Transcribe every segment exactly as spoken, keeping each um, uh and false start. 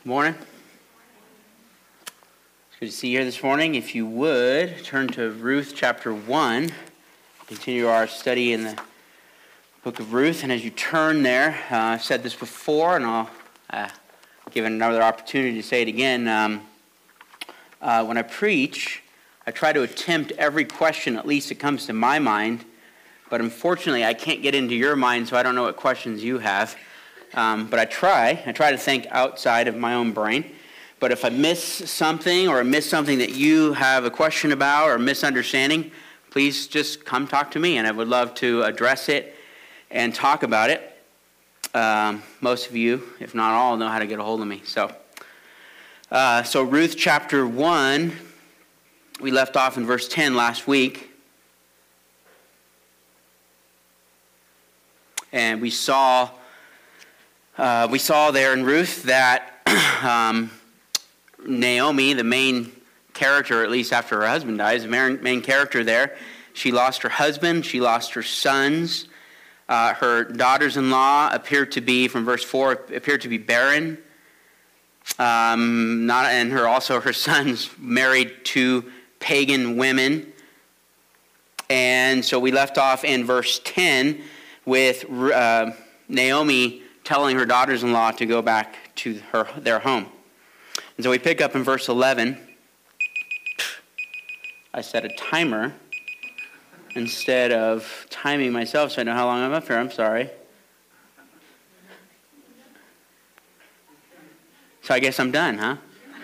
Morning. It's good to see you here this morning. If you would, turn to Ruth chapter one. Continue our study in the book of Ruth. And as you turn there, uh, I've said this before, and I'll uh, give it another opportunity to say it again. Um, uh, when I preach, I try to attempt every question, at least that comes to my mind. But unfortunately, I can't get into your mind, so I don't know what questions you have. Um, but I try. I try to think outside of my own brain. But if I miss something or I miss something that you have a question about or misunderstanding, please just come talk to me, and I would love to address it and talk about it. Um, most of you, if not all, know how to get a hold of me. So, uh, so Ruth chapter one, we left off in verse ten last week. And we saw... Uh, we saw there in Ruth that um, Naomi, the main character, at least after her husband dies, the main, main character there, she lost her husband, she lost her sons. Uh, her daughters-in-law appeared to be, from verse four, appeared to be barren. Um, not, and her also her sons married two pagan women. And so we left off in verse ten with uh, Naomi telling her daughters-in-law to go back to her their home. And so we pick up in verse eleven. I set a timer instead of timing myself so I know how long I'm up here. I'm sorry. So I guess I'm done, huh?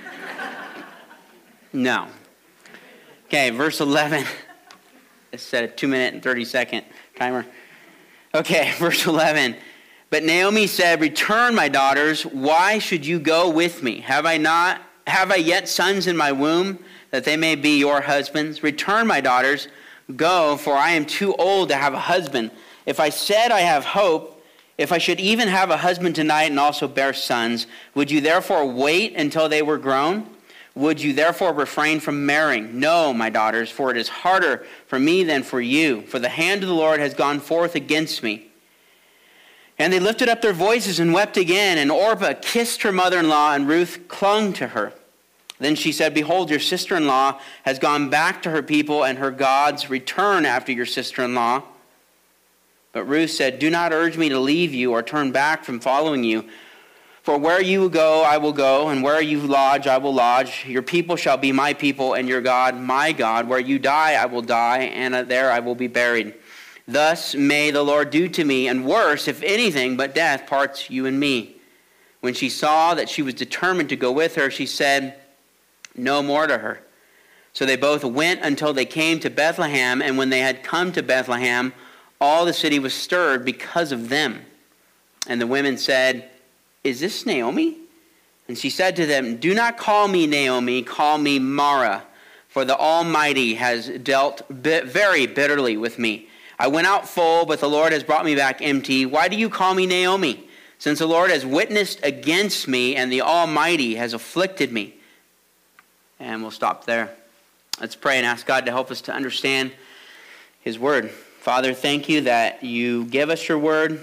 No. Okay, verse eleven. I set a two minute and thirty second timer. Okay, verse eleven. But Naomi said, "Return, my daughters. Why should you go with me? Have I not, have I yet sons in my womb, that they may be your husbands? Return, my daughters. Go, for I am too old to have a husband. If I said I have hope, if I should even have a husband tonight and also bear sons, would you therefore wait until they were grown? Would you therefore refrain from marrying? No, my daughters, for it is harder for me than for you. For the hand of the Lord has gone forth against me." And they lifted up their voices and wept again. And Orpah kissed her mother-in-law, and Ruth clung to her. Then she said, "Behold, your sister-in-law has gone back to her people and her gods. Return after your sister-in-law." But Ruth said, "Do not urge me to leave you or turn back from following you. For where you go, I will go, and where you lodge, I will lodge. Your people shall be my people, and your God, my God. Where you die, I will die, and there I will be buried. Thus may the Lord do to me, and worse, if anything but death parts you and me." When she saw that she was determined to go with her, she said no more to her. So they both went until they came to Bethlehem, and when they had come to Bethlehem, all the city was stirred because of them. And the women said, "Is this Naomi?" And she said to them, "Do not call me Naomi, call me Mara, for the Almighty has dealt very bitterly with me. I went out full, but the Lord has brought me back empty. Why do you call me Naomi? Since the Lord has witnessed against me, and the Almighty has afflicted me." And we'll stop there. Let's pray and ask God to help us to understand His Word. Father, thank you that you give us your Word.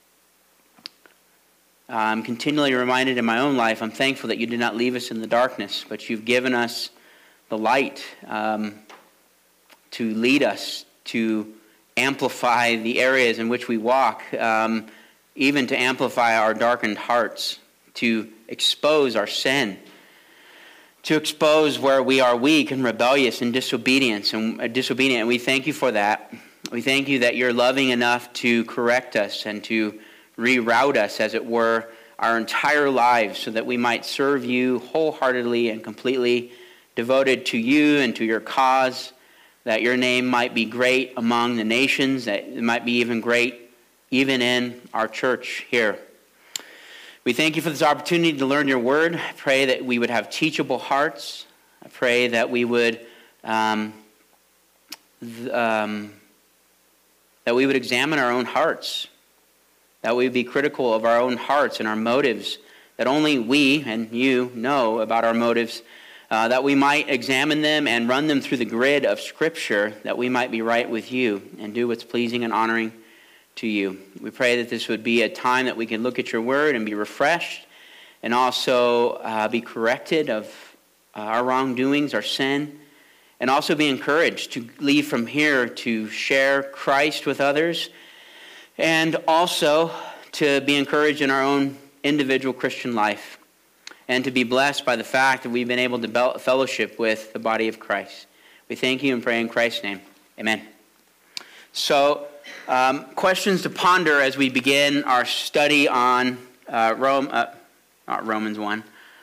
I'm continually reminded in my own life, I'm thankful that you did not leave us in the darkness, but you've given us the light um, to lead us, to amplify the areas in which we walk, um, even to amplify our darkened hearts, to expose our sin, to expose where we are weak and rebellious and disobedience and uh, disobedient. And we thank you for that. We thank you that you're loving enough to correct us and to reroute us, as it were, our entire lives, so that we might serve you wholeheartedly and completely, devoted to you and to your cause, that your name might be great among the nations, that it might be even great even in our church here. We thank you for this opportunity to learn your word. I pray that we would have teachable hearts. I pray that we would um, th- um, that we would examine our own hearts, that we would be critical of our own hearts and our motives, that only we and you know about our motives, Uh, that we might examine them and run them through the grid of Scripture, that we might be right with you and do what's pleasing and honoring to you. We pray that this would be a time that we can look at your word and be refreshed, and also uh, be corrected of uh, our wrongdoings, our sin, and also be encouraged to leave from here to share Christ with others, and also to be encouraged in our own individual Christian life, and to be blessed by the fact that we've been able to fellowship with the body of Christ. We thank you and pray in Christ's name. Amen. So, um, questions to ponder as we begin our study on uh, Rome, uh, not Romans one,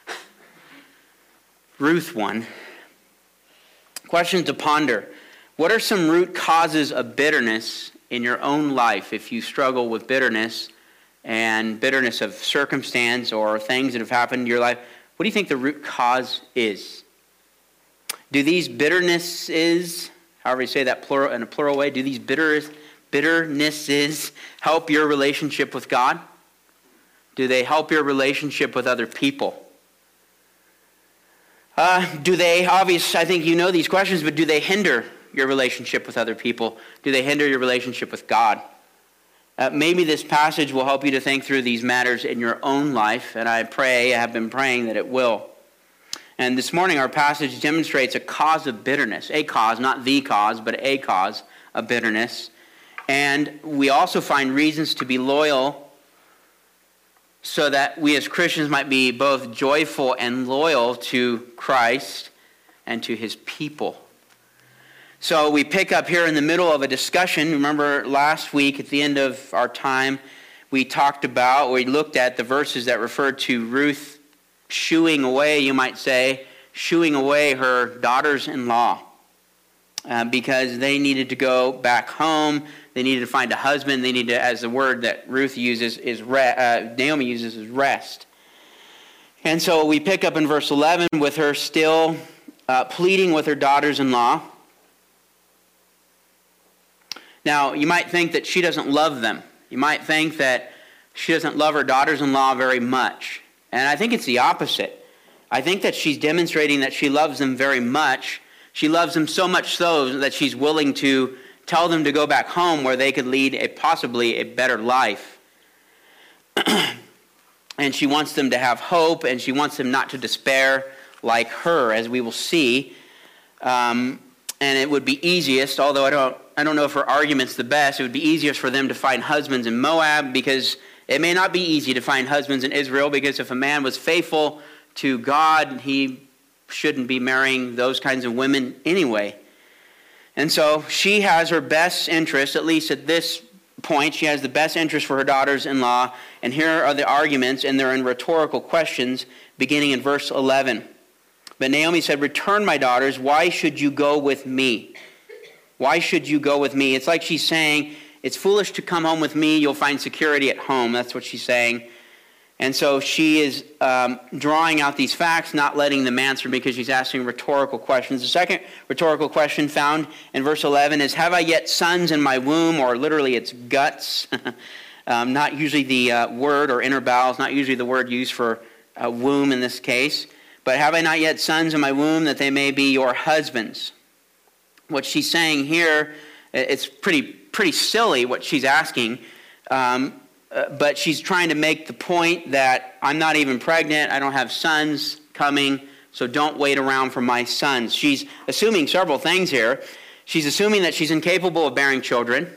Ruth one. Questions to ponder. What are some root causes of bitterness in your own life if you struggle with bitterness and bitterness of circumstance or things that have happened in your life? What do you think the root cause is? Do these bitternesses, however you say that plural in a plural way, do these bitter, bitternesses help your relationship with God? Do they help your relationship with other people? Uh, do they, obviously, I think you know these questions, but do they hinder your relationship with other people? Do they hinder your relationship with God? Uh, maybe this passage will help you to think through these matters in your own life, and I pray, I have been praying that it will. And this morning our passage demonstrates a cause of bitterness, a cause, not the cause, but a cause of bitterness. And we also find reasons to be loyal so that we as Christians might be both joyful and loyal to Christ and to his people. So we pick up here in the middle of a discussion. Remember last week at the end of our time, we talked about, we looked at the verses that referred to Ruth shooing away, you might say, shooing away her daughters-in-law uh, because they needed to go back home. They needed to find a husband. They needed to, as the word that Ruth uses, is re- uh, Naomi uses, is rest. And so we pick up in verse eleven with her still uh, pleading with her daughters-in-law. Now, you might think that she doesn't love them. You might think that she doesn't love her daughters-in-law very much. And I think it's the opposite. I think that she's demonstrating that she loves them very much. She loves them so much so that she's willing to tell them to go back home where they could lead a possibly a better life. And she wants them to have hope, and she wants them not to despair like her, as we will see. Um, and it would be easiest, although I don't, I don't know if her argument's the best, it would be easiest for them to find husbands in Moab, because it may not be easy to find husbands in Israel, because if a man was faithful to God, he shouldn't be marrying those kinds of women anyway. And so she has her best interest, at least at this point, she has the best interest for her daughters-in-law. And here are the arguments, and they're in rhetorical questions, beginning in verse eleven. But Naomi said, "Return, my daughters, why should you go with me? Why should you go with me?" It's like she's saying, it's foolish to come home with me, you'll find security at home. That's what she's saying. And so she is um, drawing out these facts, not letting them answer because she's asking rhetorical questions. The second rhetorical question found in verse eleven is, "Have I yet sons in my womb?" Or literally it's guts. um, not usually the uh, word, or inner bowels, not usually the word used for uh, womb in this case. But have I not yet sons in my womb that they may be your husbands? What she's saying here, it's pretty, pretty silly what she's asking. Um, Uh, but she's trying to make the point that I'm not even pregnant, I don't have sons coming, so don't wait around for my sons. She's assuming several things here. She's assuming that she's incapable of bearing children,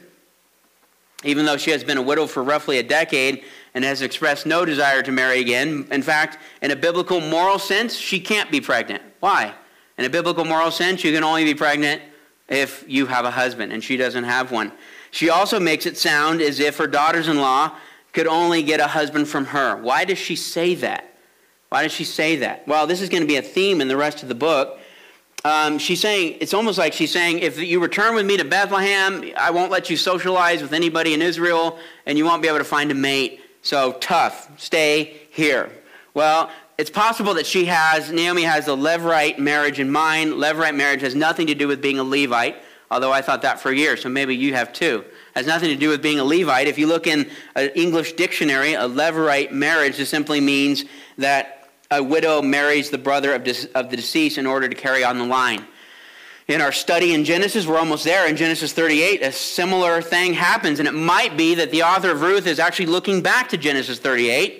even though she has been a widow for roughly a decade and has expressed no desire to marry again. In fact, in a biblical moral sense, she can't be pregnant. Why? In a biblical moral sense, you can only be pregnant if you have a husband, and she doesn't have one. She also makes it sound as if her daughters-in-law could only get a husband from her. Why does she say that? Why does she say that? Well, this is going to be a theme in the rest of the book. Um, she's saying, it's almost like she's saying, if you return with me to Bethlehem, I won't let you socialize with anybody in Israel, and you won't be able to find a mate. So tough, stay here. Well, it's possible that she has, Naomi has the Levirate marriage in mind. Levirate marriage has nothing to do with being a Levite, although I thought that for years, so maybe you have too. It has nothing to do with being a Levite. If you look in an English dictionary, a Levirate marriage just simply means that a widow marries the brother of, de- of the deceased in order to carry on the line. In our study in Genesis, we're almost there. In Genesis thirty-eight, a similar thing happens, and it might be that the author of Ruth is actually looking back to Genesis thirty-eight,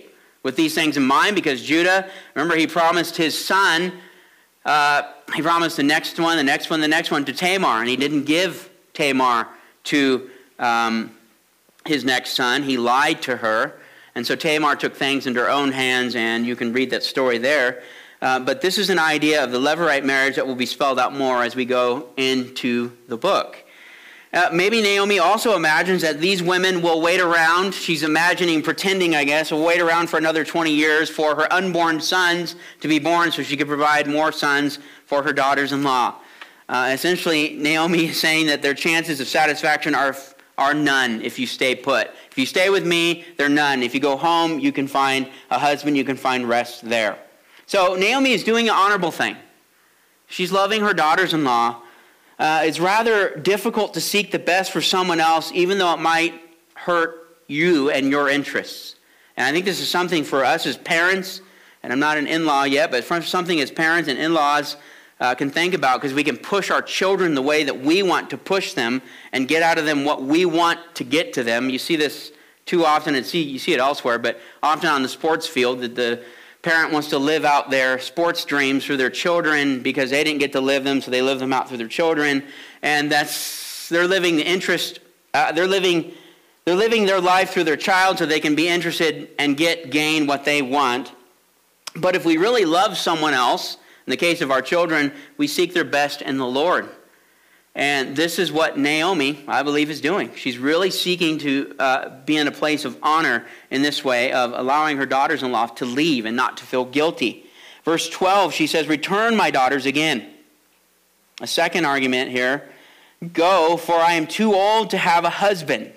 with these things in mind, because Judah, remember, he promised his son, uh, he promised the next one, the next one, the next one to Tamar, and he didn't give Tamar to um, his next son. He lied to her, and so Tamar took things into her own hands, and you can read that story there. Uh, but this is an idea of the Levirate marriage that will be spelled out more as we go into the book. Uh, maybe Naomi also imagines that these women will wait around. She's imagining, pretending, I guess, will wait around for another twenty years for her unborn sons to be born so she could provide more sons for her daughters-in-law. Uh, essentially, Naomi is saying that their chances of satisfaction are, are none if you stay put. If you stay with me, they're none. If you go home, you can find a husband, you can find rest there. So Naomi is doing an honorable thing. She's loving her daughters-in-law. Uh, it's rather difficult to seek the best for someone else, even though it might hurt you and your interests. And I think this is something for us as parents, and I'm not an in-law yet, but for something as parents and in-laws uh, can think about, because we can push our children the way that we want to push them and get out of them what we want to get to them. You see this too often, and see you see it elsewhere, but often on the sports field, that the parent wants to live out their sports dreams through their children because they didn't get to live them, so they live them out through their children, and that's they're living the interest. Uh, they're living, they're living their life through their child, so they can be interested and get gain what they want. But if we really love someone else, in the case of our children, we seek their best in the Lord. And this is what Naomi, I believe, is doing. She's really seeking to uh, be in a place of honor in this way, of allowing her daughters-in-law to leave and not to feel guilty. Verse twelve, she says, "Return, my daughters, again." A second argument here, "Go, for I am too old to have a husband.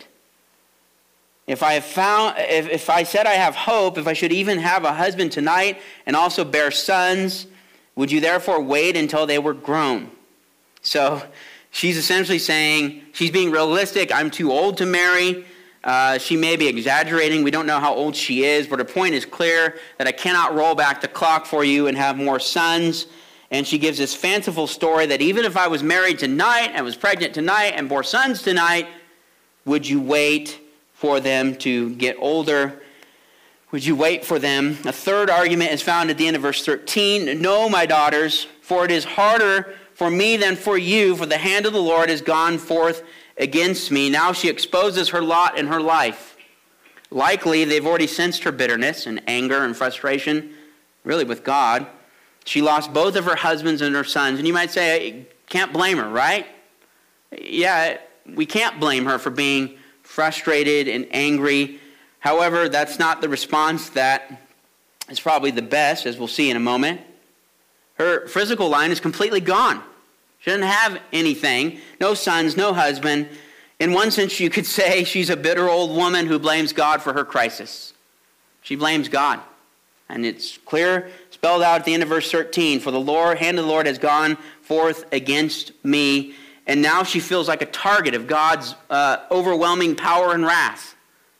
If I have found, if, if I said I have hope, if I should even have a husband tonight and also bear sons, would you therefore wait until they were grown?" So she's essentially saying, she's being realistic. I'm too old to marry. Uh, she may be exaggerating. We don't know how old she is, but her point is clear, that I cannot roll back the clock for you and have more sons. And she gives this fanciful story that even if I was married tonight and was pregnant tonight and bore sons tonight, would you wait for them to get older? Would you wait for them? A third argument is found at the end of verse thirteen. "No, my daughters, for it is harder for me than for you, for the hand of the Lord has gone forth against me." Now she exposes her lot in her life. Likely, they've already sensed her bitterness and anger and frustration, really with God. She lost both of her husbands and her sons. And you might say, can't blame her, right? Yeah, we can't blame her for being frustrated and angry. However, that's not the response that is probably the best, as we'll see in a moment. Her physical line is completely gone. She doesn't have anything, no sons, no husband. In one sense, you could say she's a bitter old woman who blames God for her crisis. She blames God. And it's clear, spelled out at the end of verse thirteen, "For the Lord, hand of the Lord has gone forth against me." And now she feels like a target of God's uh, overwhelming power and wrath.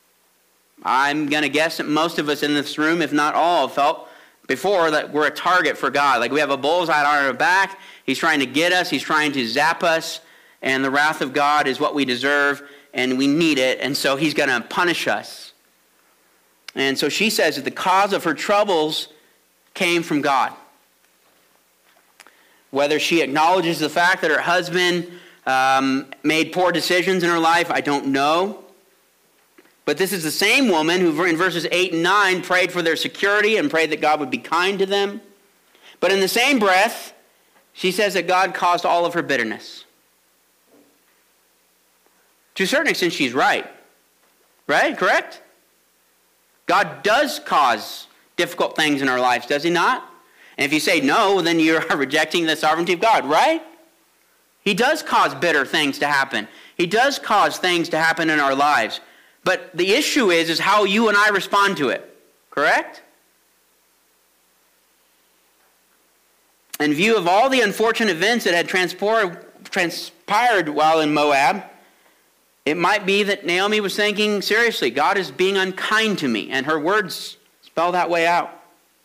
I'm going to guess that most of us in this room, if not all, have felt before that we're a target for God. Like we have a bullseye on our back. He's trying to get us. He's trying to zap us. And the wrath of God is what we deserve, and we need it. And so he's going to punish us. And so she says that the cause of her troubles came from God. Whether she acknowledges the fact that her husband um, made poor decisions in her life, I don't know. But this is the same woman who in verses eight and nine prayed for their security and prayed that God would be kind to them. But in the same breath, she says that God caused all of her bitterness. To a certain extent, she's right. Right? Correct? God does cause difficult things in our lives, does he not? And if you say no, then you're rejecting the sovereignty of God, right? He does cause bitter things to happen. He does cause things to happen in our lives. But the issue is, is how you and I respond to it. Correct? In view of all the unfortunate events that had transpired while in Moab, it might be that Naomi was thinking, seriously, God is being unkind to me. And her words spell that way out.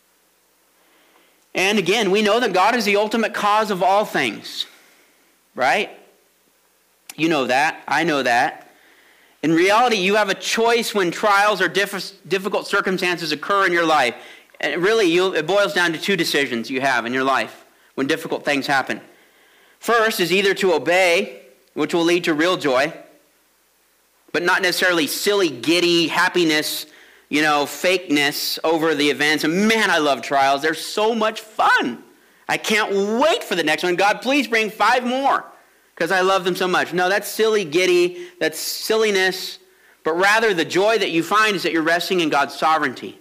And again, we know that God is the ultimate cause of all things. Right? You know that. I know that. In reality, you have a choice when trials or diff- difficult circumstances occur in your life. And really, you, it boils down to two decisions you have in your life when difficult things happen. First is either to obey, which will lead to real joy, but not necessarily silly, giddy happiness, you know, fakeness over the events. And man, I love trials. They're so much fun. I can't wait for the next one. God, please bring five more because I love them so much. No, that's silly, giddy. That's silliness. But rather, the joy that you find is that you're resting in God's sovereignty.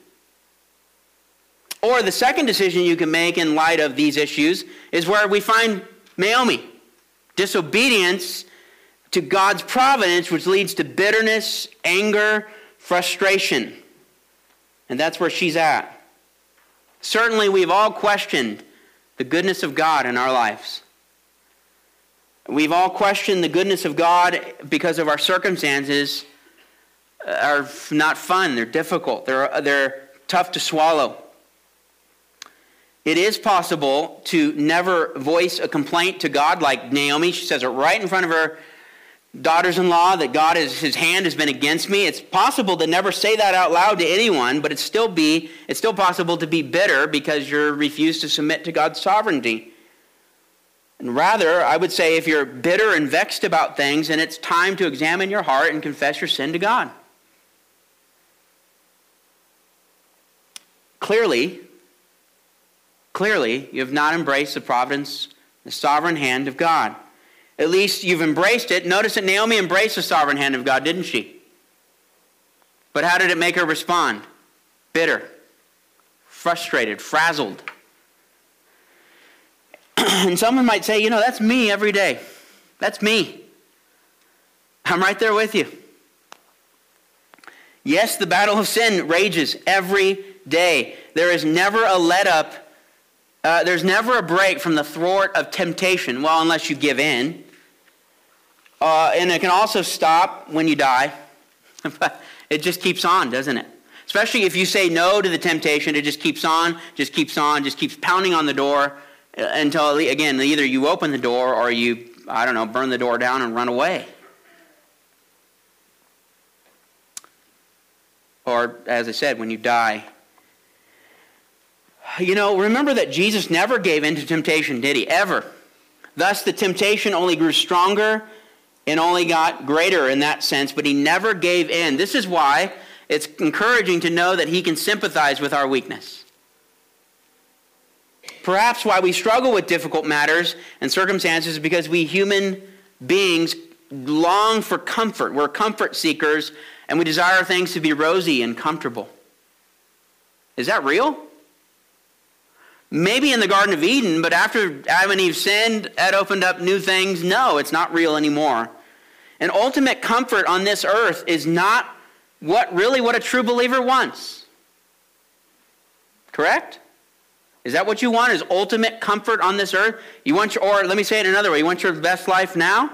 Or the second decision you can make in light of these issues is where we find Naomi. Disobedience to God's providence, which leads to bitterness, anger, frustration. And that's where she's at. Certainly, we've all questioned the goodness of God in our lives. We've all questioned the goodness of God because of our circumstances are not fun. They're difficult. They're, they're tough to swallow. It is possible to never voice a complaint to God like Naomi. She says it right in front of her daughters-in-law that God is, his hand has been against me. It's possible to never say that out loud to anyone, but it's still be it's still possible to be bitter because you're refused to submit to God's sovereignty. And rather, I would say if you're bitter and vexed about things, then it's time to examine your heart and confess your sin to God. Clearly, clearly, you have not embraced the providence, the sovereign hand of God. At least you've embraced it. Notice that Naomi embraced the sovereign hand of God, didn't she? But how did it make her respond? Bitter, frustrated, frazzled. And someone might say, you know, that's me every day. That's me. I'm right there with you. Yes, the battle of sin rages every day. There is never a let up. Uh, there's never a break from the thwart of temptation. Well, unless you give in. Uh, and it can also stop when you die. It just keeps on, doesn't it? Especially if you say no to the temptation, it just keeps on, just keeps on, just keeps pounding on the door until, again, either you open the door or you, I don't know, burn the door down and run away. Or, as I said, when you die. You know, remember that Jesus never gave in to temptation, did he? Ever. Thus, the temptation only grew stronger and only got greater in that sense, but he never gave in. This is why it's encouraging to know that he can sympathize with our weakness. Perhaps why we struggle with difficult matters and circumstances is because we human beings long for comfort. We're comfort seekers, and we desire things to be rosy and comfortable. Is that real? Maybe in the Garden of Eden, but after Adam and Eve sinned, that opened up new things. No, it's not real anymore. And ultimate comfort on this earth is not what really what a true believer wants. Correct? Is that what you want? Is ultimate comfort on this earth? You want your, or let me say it another way, you want your best life now?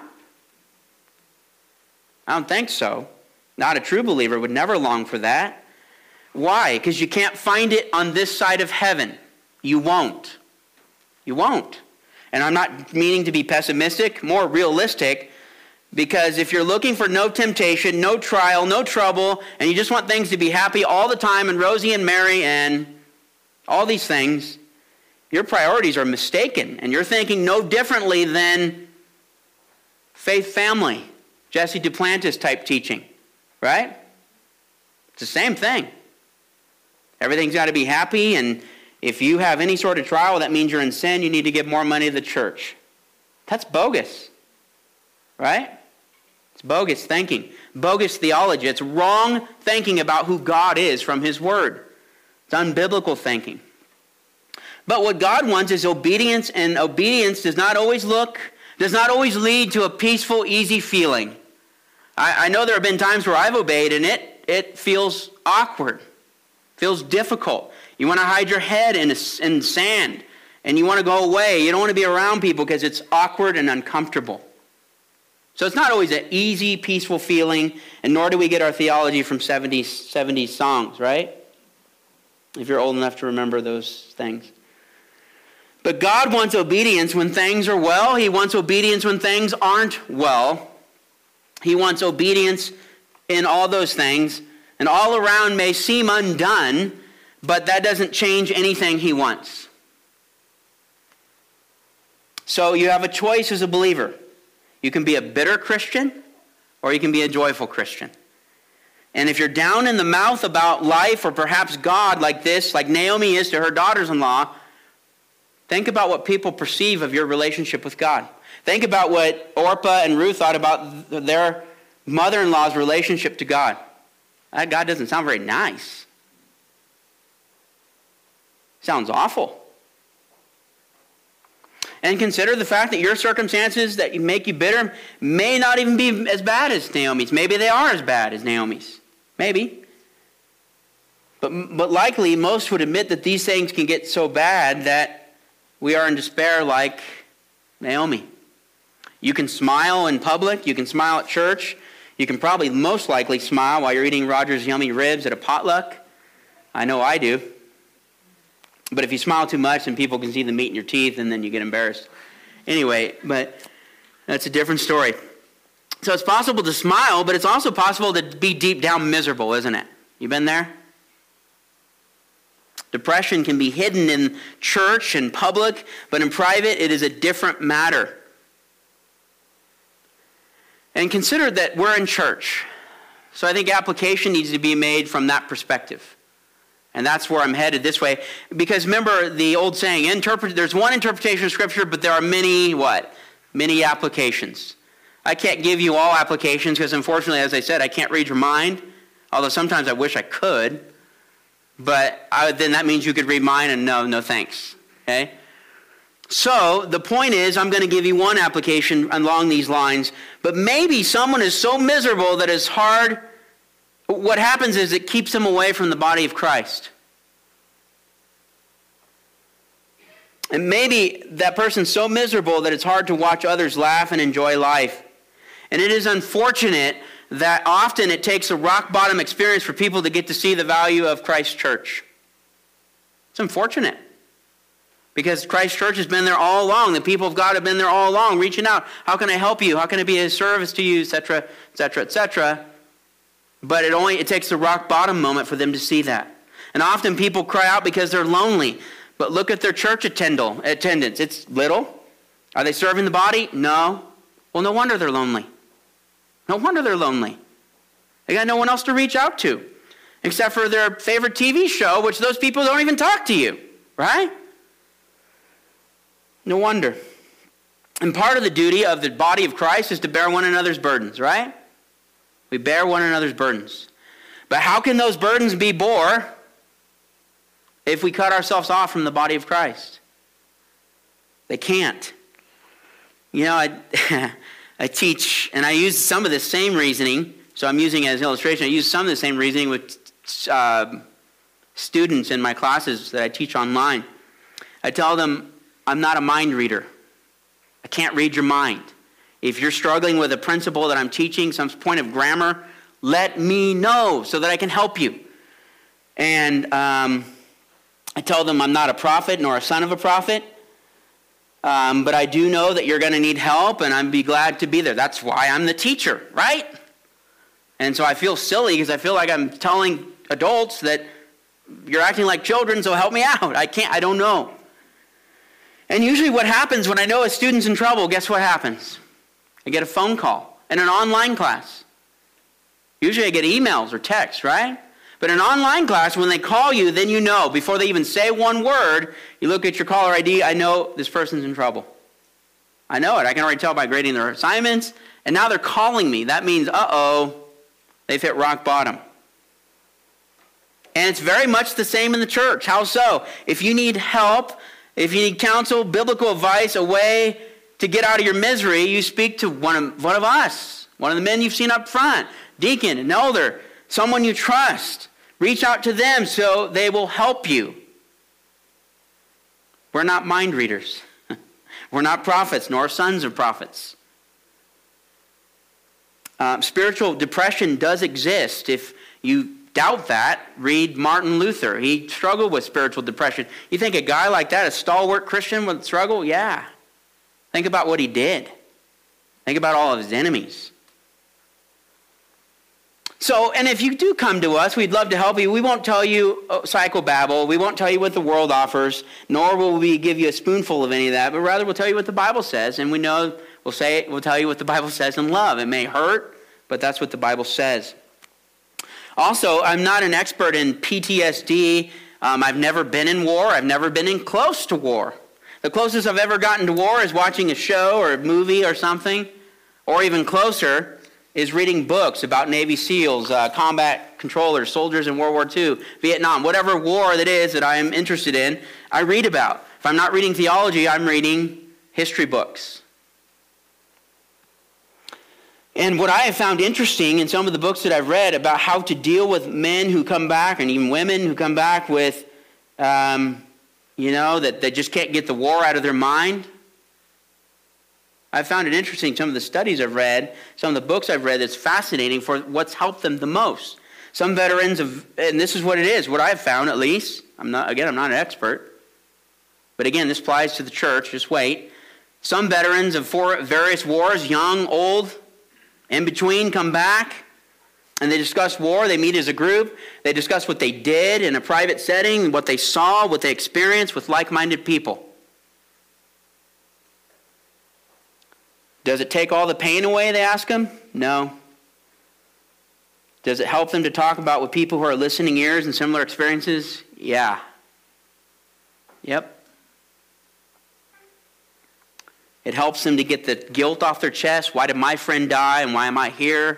I don't think so. Not a true believer would never long for that. Why? Because you can't find it on this side of heaven. You won't. You won't. And I'm not meaning to be pessimistic, more realistic, because if you're looking for no temptation, no trial, no trouble, and you just want things to be happy all the time and rosy and merry and all these things, your priorities are mistaken. And you're thinking no differently than Faith Family, Jesse Duplantis type teaching, right? It's the same thing. Everything's got to be happy, and if you have any sort of trial, that means you're in sin, you need to give more money to the church. That's bogus, right? It's bogus thinking, bogus theology. It's wrong thinking about who God is from his word. It's unbiblical thinking. But what God wants is obedience, and obedience does not always look, does not always lead to a peaceful, easy feeling. I, I know there have been times where I've obeyed, and it, it feels awkward, feels difficult. You want to hide your head in, a, in sand, and you want to go away. You don't want to be around people because it's awkward and uncomfortable. So it's not always an easy, peaceful feeling, and nor do we get our theology from seventies, seventies songs, right? If you're old enough to remember those things. But God wants obedience when things are well. He wants obedience when things aren't well. He wants obedience in all those things, and all around may seem undone, but that doesn't change anything he wants. So you have a choice as a believer. You can be a bitter Christian, or you can be a joyful Christian. And if you're down in the mouth about life, or perhaps God like this, like Naomi is to her daughters-in-law, think about what people perceive of your relationship with God. Think about what Orpah and Ruth thought about their mother-in-law's relationship to God. That God doesn't sound very nice. Sounds awful. And consider the fact that your circumstances that make you bitter may not even be as bad as Naomi's. Maybe they are as bad as Naomi's. Maybe. But, but likely, most would admit that these things can get so bad that we are in despair like Naomi. You can smile in public. You can smile at church. You can probably most likely smile while you're eating Roger's yummy ribs at a potluck. I know I do. But if you smile too much, then people can see the meat in your teeth, and then you get embarrassed. Anyway, but that's a different story. So it's possible to smile, but it's also possible to be deep down miserable, isn't it? You been there? Depression can be hidden in church and public, but in private, it is a different matter. And consider that we're in church. So I think application needs to be made from that perspective. And that's where I'm headed this way. Because remember the old saying, interpret, there's one interpretation of Scripture, but there are many, what? Many applications. I can't give you all applications because unfortunately, as I said, I can't read your mind. Although sometimes I wish I could. But I, then that means you could read mine and no, no thanks. Okay? So the point is, I'm going to give you one application along these lines. But maybe someone is so miserable that it's hard. What happens is it keeps them away from the body of Christ. And maybe that person's so miserable that it's hard to watch others laugh and enjoy life. And it is unfortunate that often it takes a rock bottom experience for people to get to see the value of Christ's church. It's unfortunate. Because Christ's church has been there all along. The people of God have been there all along, reaching out. How can I help you? How can I be of service to you? Et cetera, et cetera, et cetera. But it only it takes the rock bottom moment for them to see that. And often people cry out because they're lonely. But look at their church attendance. It's little. Are they serving the body? No. Well, no wonder they're lonely. No wonder they're lonely. They got no one else to reach out to. Except for their favorite T V show, which those people don't even talk to you. Right? No wonder. And part of the duty of the body of Christ is to bear one another's burdens, right? We bear one another's burdens. But how can those burdens be bore if we cut ourselves off from the body of Christ? They can't. You know, I, I teach, and I use some of the same reasoning, so I'm using it as an illustration. I use some of the same reasoning with uh, students in my classes that I teach online. I tell them, I'm not a mind reader. I can't read your mind. If you're struggling with a principle that I'm teaching, some point of grammar, let me know so that I can help you. And um, I tell them I'm not a prophet nor a son of a prophet, um, but I do know that you're going to need help, and I'd be glad to be there. That's why I'm the teacher, right? And so I feel silly because I feel like I'm telling adults that you're acting like children, so help me out. I can't, I don't know. And usually what happens when I know a student's in trouble, guess what happens? I get a phone call in an online class. Usually I get emails or texts, right? But in an online class, when they call you, then you know. Before they even say one word, you look at your caller I D, I know this person's in trouble. I know it. I can already tell by grading their assignments. And now they're calling me. That means, uh-oh, they've hit rock bottom. And it's very much the same in the church. How so? If you need help, if you need counsel, biblical advice, a way to get out of your misery, you speak to one of, one of us, one of the men you've seen up front, deacon, an elder, someone you trust. Reach out to them so they will help you. We're not mind readers. We're not prophets, nor sons of prophets. Uh, spiritual depression does exist. If you doubt that, read Martin Luther. He struggled with spiritual depression. You think a guy like that, a stalwart Christian, would struggle? Yeah. Think about what he did. Think about all of his enemies. So, and if you do come to us, we'd love to help you. We won't tell you psychobabble. We won't tell you what the world offers, nor will we give you a spoonful of any of that, but rather we'll tell you what the Bible says, and we know we'll say it, we'll tell you what the Bible says in love. It may hurt, but that's what the Bible says. Also, I'm not an expert in P T S D. Um, I've never been in war. I've never been in close to war. The closest I've ever gotten to war is watching a show or a movie or something, or even closer is reading books about Navy SEALs, uh, combat controllers, soldiers in World War Two, Vietnam, whatever war that is that I am interested in, I read about. If I'm not reading theology, I'm reading history books. And what I have found interesting in some of the books that I've read about how to deal with men who come back, and even women who come back with, um, you know, that they just can't get the war out of their mind. I found it interesting, some of the studies I've read, some of the books I've read, that's fascinating for what's helped them the most. Some veterans of, and this is what it is, what I've found at least. I'm not, again, I'm not an expert. But again, this applies to the church, just wait. Some veterans of four, various wars, young, old, in between, come back, and they discuss war. They meet as a group. They discuss what they did in a private setting, what they saw, what they experienced with like-minded people. Does it take all the pain away, they ask them? No. Does it help them to talk about with people who are listening ears and similar experiences? Yeah. Yep. It helps them to get the guilt off their chest. Why did my friend die and why am I here?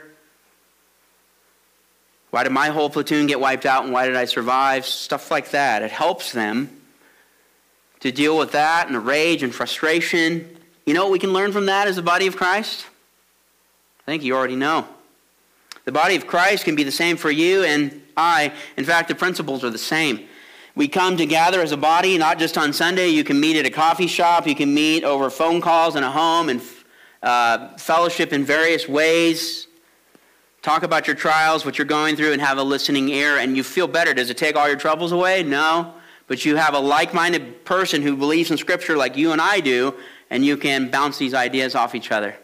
Why did my whole platoon get wiped out and why did I survive? Stuff like that. It helps them to deal with that and the rage and frustration. You know what we can learn from that as the body of Christ? I think you already know. The body of Christ can be the same for you and I. In fact, the principles are the same. We come together as a body, not just on Sunday. You can meet at a coffee shop. You can meet over phone calls in a home and uh, fellowship in various ways. Talk about your trials, what you're going through, and have a listening ear, and you feel better. Does it take all your troubles away? No. But you have a like-minded person who believes in Scripture like you and I do, and you can bounce these ideas off each other.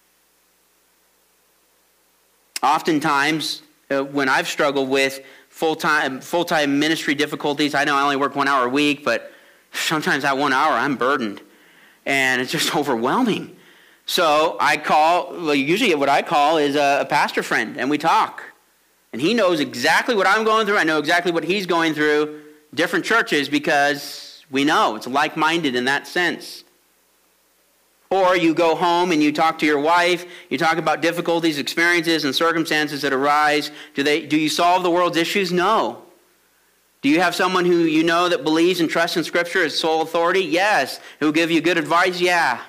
Oftentimes, uh, when I've struggled with full-time full-time ministry difficulties, I know I only work one hour a week, but sometimes that one hour I'm burdened, and it's just overwhelming. So I call, well, usually what I call is a, a pastor friend, and we talk. And he knows exactly what I'm going through. I know exactly what he's going through. Different churches, because we know it's like-minded in that sense. Or you go home and you talk to your wife, you talk about difficulties, experiences, and circumstances that arise. Do they? Do you solve the world's issues? No. Do you have someone who you know that believes and trusts in Scripture as sole authority? Yes. Who will give you good advice? Yeah.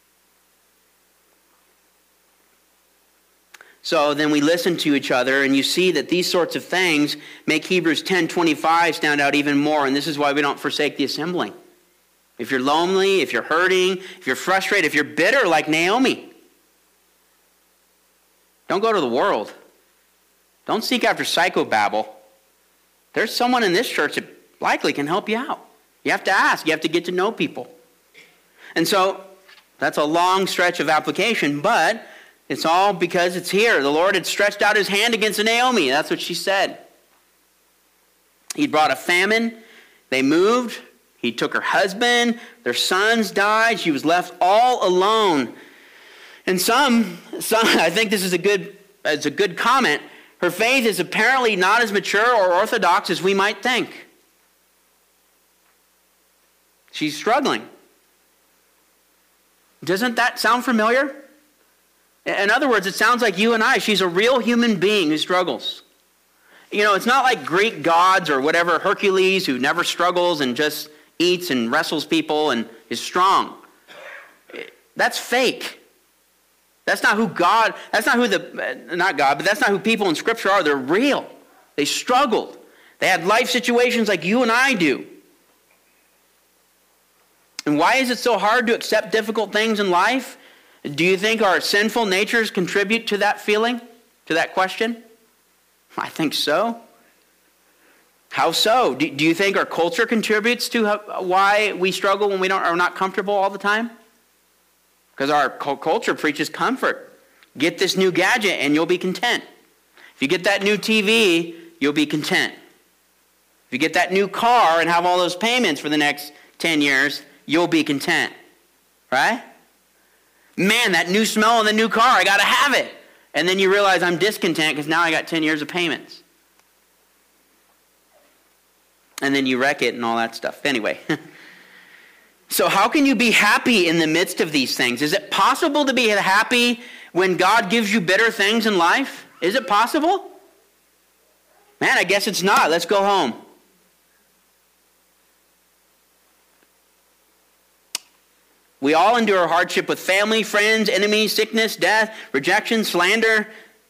So then we listen to each other, and you see that these sorts of things make Hebrews ten twenty-five stand out even more, and this is why we don't forsake the assembling. If you're lonely, if you're hurting, if you're frustrated, if you're bitter like Naomi, don't go to the world. Don't seek after psychobabble. There's someone in this church that likely can help you out. You have to ask. You have to get to know people. And so that's a long stretch of application, but it's all because it's here. The Lord had stretched out his hand against Naomi. That's what she said. He brought a famine. They moved. He took her husband. Their sons died. She was left all alone. And some, some I think this is a good, it's a good comment. Her faith is apparently not as mature or orthodox as we might think. She's struggling. Doesn't that sound familiar? In other words, it sounds like you and I. She's a real human being who struggles. You know, it's not like Greek gods or whatever, Hercules, who never struggles and just eats and wrestles people and is strong. That's fake. That's not who God, that's not who the, not God, but that's not who people in Scripture are. They're real. They struggled. They had life situations like you and I do. And why is it so hard to accept difficult things in life? Do you think our sinful natures contribute to that feeling, to that question? I think so. How so? Do, do you think our culture contributes to how, why we struggle when we don't, are not comfortable all the time? Because our culture preaches comfort. Get this new gadget and you'll be content. If you get that new T V, you'll be content. If you get that new car and have all those payments for the next ten years, you'll be content. Right? Man, that new smell in the new car, I got to have it. And then you realize I'm discontent because now I got ten years of payments. And then you wreck it and all that stuff. Anyway. So how can you be happy in the midst of these things? Is it possible to be happy when God gives you bitter things in life? Is it possible? Man, I guess it's not. Let's go home. We all endure hardship with family, friends, enemies, sickness, death, rejection, slander.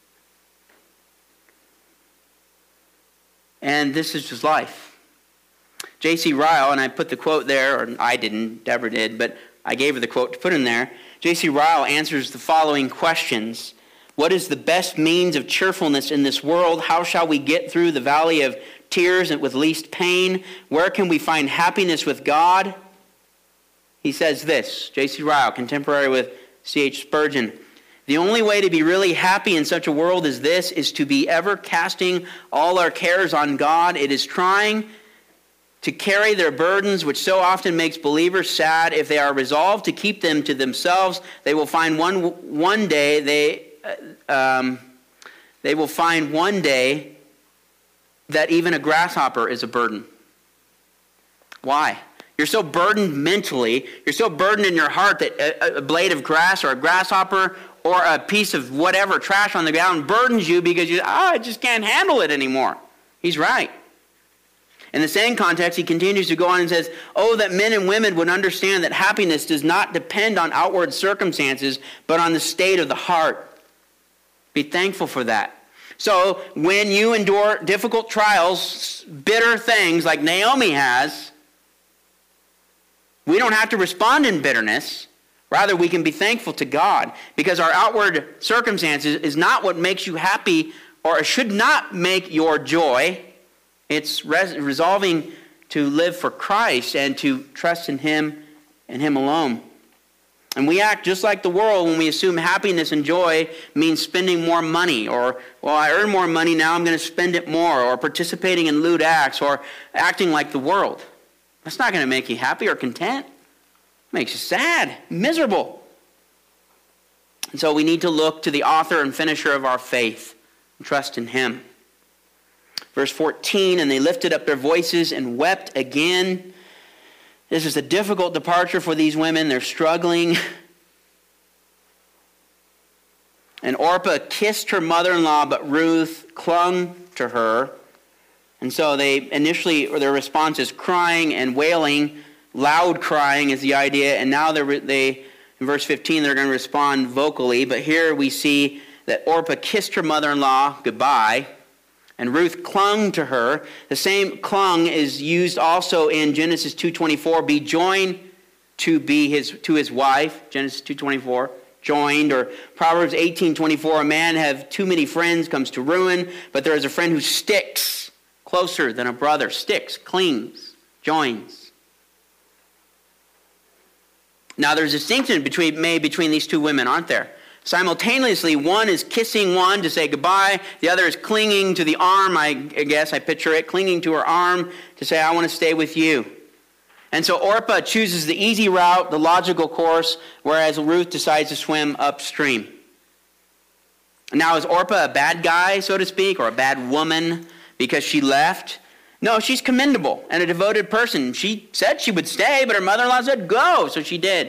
And this is just life. J C Ryle, and I put the quote there, or I didn't, Deborah did, but I gave her the quote to put in there. J C Ryle answers the following questions. What is the best means of cheerfulness in this world? How shall we get through the valley of tears and with least pain? Where can we find happiness with God? He says this, J C Ryle, contemporary with C H Spurgeon. The only way to be really happy in such a world as this is to be ever casting all our cares on God. It is trying to carry their burdens, which so often makes believers sad. If they are resolved to keep them to themselves, they will find one one day they um, they will find one day that even a grasshopper is a burden. Why? You're so burdened mentally, you're so burdened in your heart that a, a blade of grass or a grasshopper or a piece of whatever trash on the ground burdens you because you, oh, I just can't handle it anymore. He's right. In the same context, he continues to go on and says, oh, that men and women would understand that happiness does not depend on outward circumstances, but on the state of the heart. Be thankful for that. So when you endure difficult trials, bitter things like Naomi has, we don't have to respond in bitterness. Rather, we can be thankful to God because our outward circumstances is not what makes you happy or should not make your joy. It's res- resolving to live for Christ and to trust in Him and Him alone. And we act just like the world when we assume happiness and joy means spending more money, or, well, I earn more money, now I'm going to spend it more, or participating in lewd acts, or acting like the world. That's not going to make you happy or content. It makes you sad, miserable. And so we need to look to the author and finisher of our faith and trust in Him. Verse fourteen, and they lifted up their voices and wept again. This is a difficult departure for these women. They're struggling. And Orpah kissed her mother-in-law, but Ruth clung to her. And so they initially, or their response is crying and wailing. Loud crying is the idea. And now they're, they, in verse fifteen, they're going to respond vocally. But here we see that Orpah kissed her mother-in-law goodbye. And Ruth clung to her. The same clung is used also in Genesis two twenty-four. Be joined to be his to his wife. Genesis two twenty-four. Joined. Or Proverbs eighteen twenty-four. A man have too many friends comes to ruin, but there is a friend who sticks closer than a brother. Sticks, clings, joins. Now there's a distinction between, made between these two women, aren't there? Simultaneously, one is kissing one to say goodbye. The other is clinging to the arm, I guess, I picture it, clinging to her arm to say, I want to stay with you. And so Orpah chooses the easy route, the logical course, whereas Ruth decides to swim upstream. Now, is Orpah a bad guy, so to speak, or a bad woman because she left? No, she's commendable and a devoted person. She said she would stay, but her mother-in-law said go, so she did.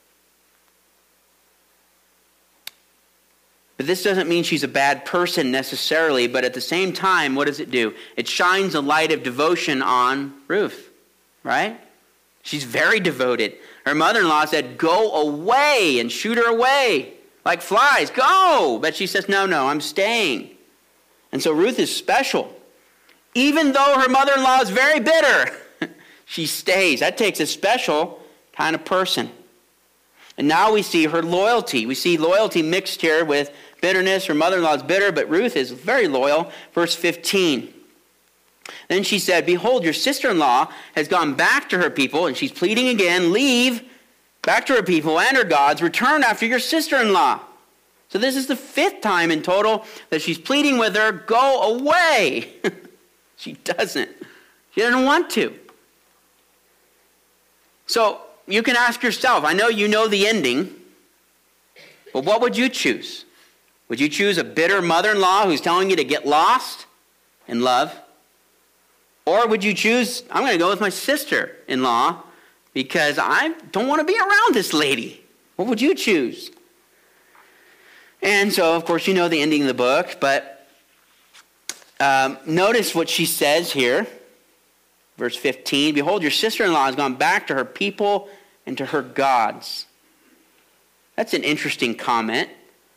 But this doesn't mean she's a bad person necessarily, but at the same time, what does it do? It shines a light of devotion on Ruth, right? She's very devoted. Her mother-in-law said, go away and shoot her away like flies. Go! But she says, no, no, I'm staying. And so Ruth is special. Even though her mother-in-law is very bitter, she stays. That takes a special kind of person. And now we see her loyalty. We see loyalty mixed here with bitterness. Her mother-in-law is bitter, but Ruth is very loyal. Verse fifteen. Then she said, behold, your sister-in-law has gone back to her people, and she's pleading again, leave back to her people and her gods, return after your sister-in-law. So this is the fifth time in total that she's pleading with her, go away. She doesn't. She doesn't want to. So you can ask yourself, I know you know the ending, but what would you choose? Would you choose a bitter mother-in-law who's telling you to get lost in love? Or would you choose, I'm going to go with my sister-in-law because I don't want to be around this lady? What would you choose? And so, of course, you know the ending of the book, but um, notice what she says here. Verse fifteen, behold, your sister-in-law has gone back to her people and to her gods. That's an interesting comment.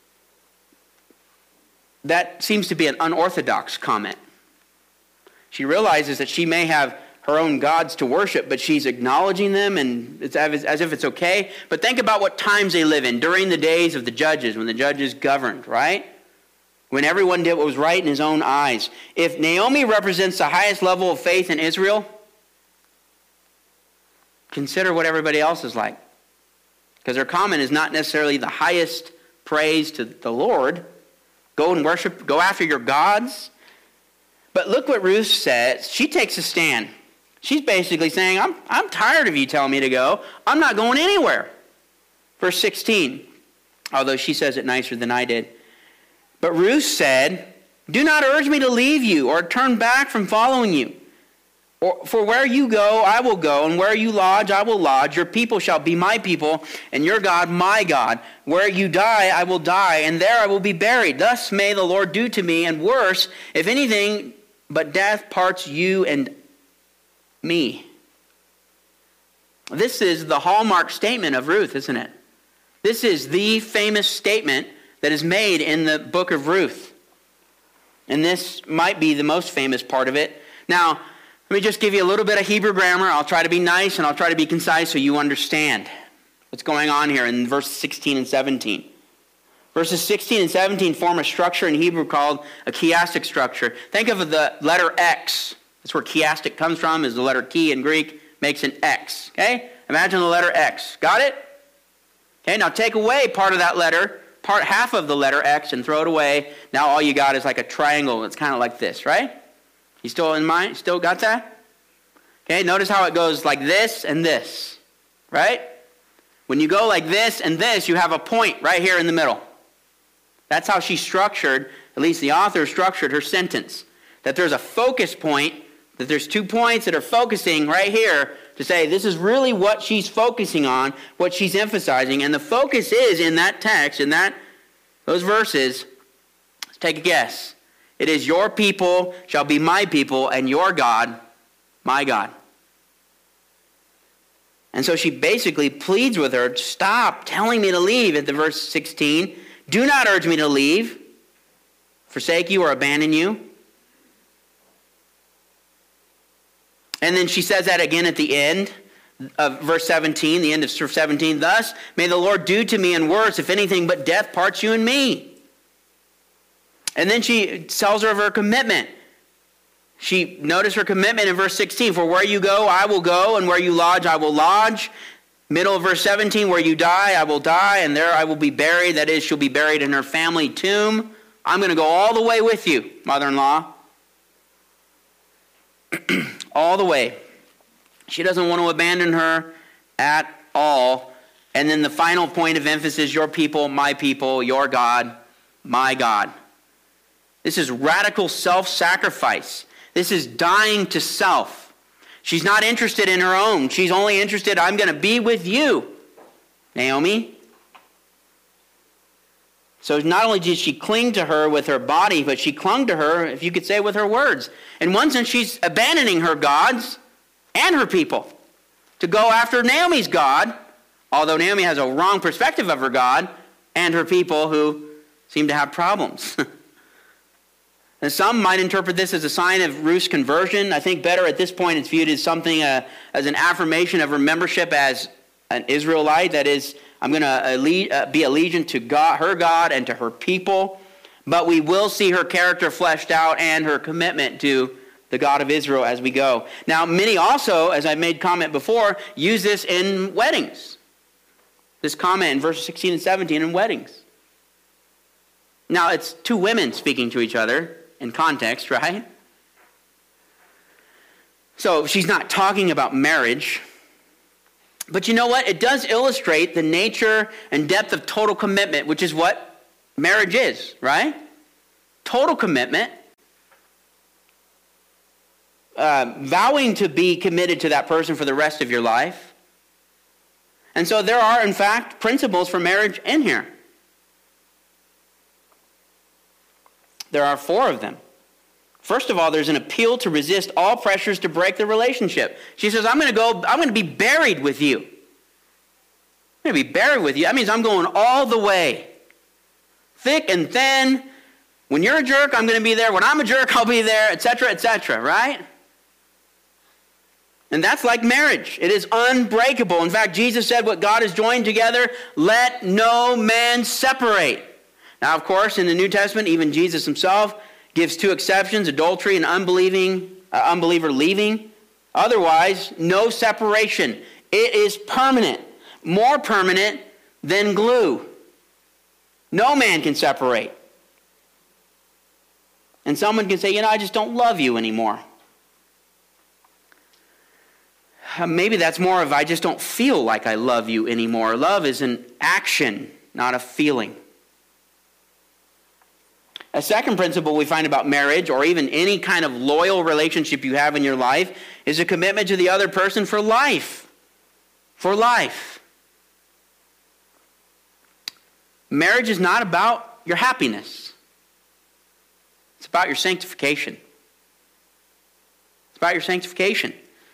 That seems to be an unorthodox comment. She realizes that she may have her own gods to worship, but she's acknowledging them and it's as if it's okay. But think about what times they live in during the days of the judges, when the judges governed, right? When everyone did what was right in his own eyes. If Naomi represents the highest level of faith in Israel, consider what everybody else is like. Because her comment is not necessarily the highest praise to the Lord. Go and worship, go after your gods. But look what Ruth says. She takes a stand. She's basically saying, I'm, I'm tired of you telling me to go. I'm not going anywhere. Verse sixteen, although she says it nicer than I did. But Ruth said, do not urge me to leave you or turn back from following you. Or, for where you go, I will go, and where you lodge, I will lodge. Your people shall be my people, and your God my God. Where you die, I will die, and there I will be buried. Thus may the Lord do to me, and worse, if anything but death parts you and me. This is the hallmark statement of Ruth, isn't it? This is the famous statement that is made in the book of Ruth. And this might be the most famous part of it. Now, let me just give you a little bit of Hebrew grammar. I'll try to be nice and I'll try to be concise so you understand what's going on here in verses sixteen and seventeen. Verses sixteen and seventeen form a structure in Hebrew called a chiastic structure. Think of the letter X. That's where chiastic comes from, is the letter chi in Greek makes an X. Okay? Imagine the letter X. Got it? Okay, now take away part of that letter, part half of the letter X, and throw it away. Now all you got is like a triangle. It's kind of like this, right? You still in mind? Still got that? Okay, notice how it goes like this and this, right? When you go like this and this, you have a point right here in the middle. That's how she structured, at least the author structured her sentence. That there's a focus point, that there's two points that are focusing right here to say this is really what she's focusing on, what she's emphasizing. And the focus is in that text, in that those verses. Let's take a guess. It is your people shall be my people, and your God, my God. And so she basically pleads with her, stop telling me to leave at the verse sixteen. Do not urge me to leave, forsake you, or abandon you. And then she says that again at the end of verse seventeen, the end of verse seventeen. Thus may the Lord do to me and worse, if anything but death parts you and me. And then she tells her of her commitment. She notice her commitment in verse sixteen. For where you go, I will go, and where you lodge, I will lodge. Middle of verse seventeen, where you die, I will die, and there I will be buried. That is, she'll be buried in her family tomb. I'm going to go all the way with you, mother-in-law. All the way. She doesn't want to abandon her at all. And then the final point of emphasis, your people, my people, your God, my God. This is radical self-sacrifice. This is dying to self. She's not interested in her own. She's only interested, I'm going to be with you, Naomi. So not only did she cling to her with her body, but she clung to her, if you could say, with her words. In one sense, she's abandoning her gods and her people to go after Naomi's God, although Naomi has a wrong perspective of her God and her people who seem to have problems. And some might interpret this as a sign of Ruth's conversion. I think better at this point it's viewed as something, uh, as an affirmation of her membership as an Israelite. That is, I'm going to uh, be allegiant to God, her God and to her people. But we will see her character fleshed out and her commitment to the God of Israel as we go. Now, many also, as I made comment before, use this in weddings. This comment in verses sixteen and seventeen in weddings. Now, it's two women speaking to each other in context, right? So she's not talking about marriage. But you know what? It does illustrate the nature and depth of total commitment, which is what marriage is, right? Total commitment. Uh, vowing to be committed to that person for the rest of your life. And so there are, in fact, principles for marriage in here. There are four of them. First of all, there's an appeal to resist all pressures to break the relationship. She says, I'm going to go, I'm going to be buried with you. I'm going to be buried with you. That means I'm going all the way. Thick and thin. When you're a jerk, I'm going to be there. When I'm a jerk, I'll be there, et cetera, et cetera, right? And that's like marriage. It is unbreakable. In fact, Jesus said, what God has joined together, let no man separate. Now, of course, in the New Testament, even Jesus himself gives two exceptions, adultery and unbelieving, uh, unbeliever leaving. Otherwise, no separation. It is permanent, more permanent than glue. No man can separate. And someone can say, you know, I just don't love you anymore. Maybe that's more of I just don't feel like I love you anymore. Love is an action, not a feeling. A second principle we find about marriage, or even any kind of loyal relationship you have in your life, is a commitment to the other person for life. For life. Marriage is not about your happiness. It's about your sanctification. It's about your sanctification.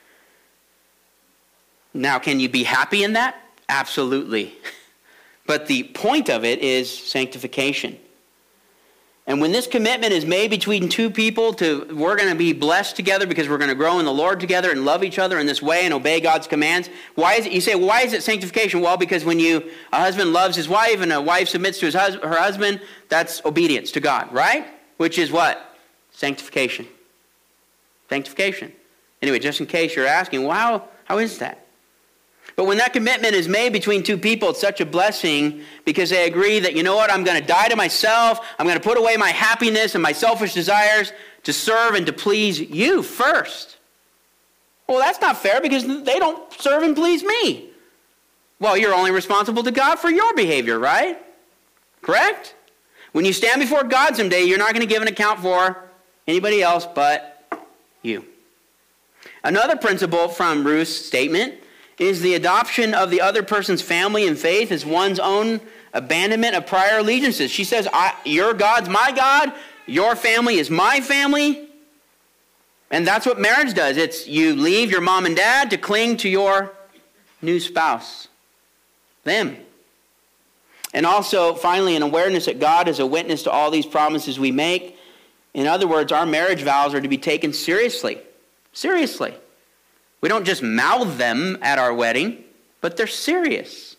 Now, can you be happy in that? Absolutely. But the point of it is sanctification. And when this commitment is made between two people to, we're going to be blessed together because we're going to grow in the Lord together and love each other in this way and obey God's commands. Why is it, you say, well, why is it sanctification? Well, because when you, a husband loves his wife and a wife submits to his hus- her husband, that's obedience to God, right? Which is what? Sanctification. Sanctification. Anyway, just in case you're asking, well, how, how is that? But when that commitment is made between two people, it's such a blessing because they agree that, you know what, I'm going to die to myself. I'm going to put away my happiness and my selfish desires to serve and to please you first. Well, that's not fair because they don't serve and please me. Well, you're only responsible to God for your behavior, right? Correct? When you stand before God someday, you're not going to give an account for anybody else but you. Another principle from Ruth's statement is the adoption of the other person's family and faith as one's own abandonment of prior allegiances. She says, I, your God's my God, your family is my family. And that's what marriage does. It's you leave your mom and dad to cling to your new spouse, them. And also, finally, an awareness that God is a witness to all these promises we make. In other words, our marriage vows are to be taken seriously. Seriously. We don't just mouth them at our wedding, but they're serious.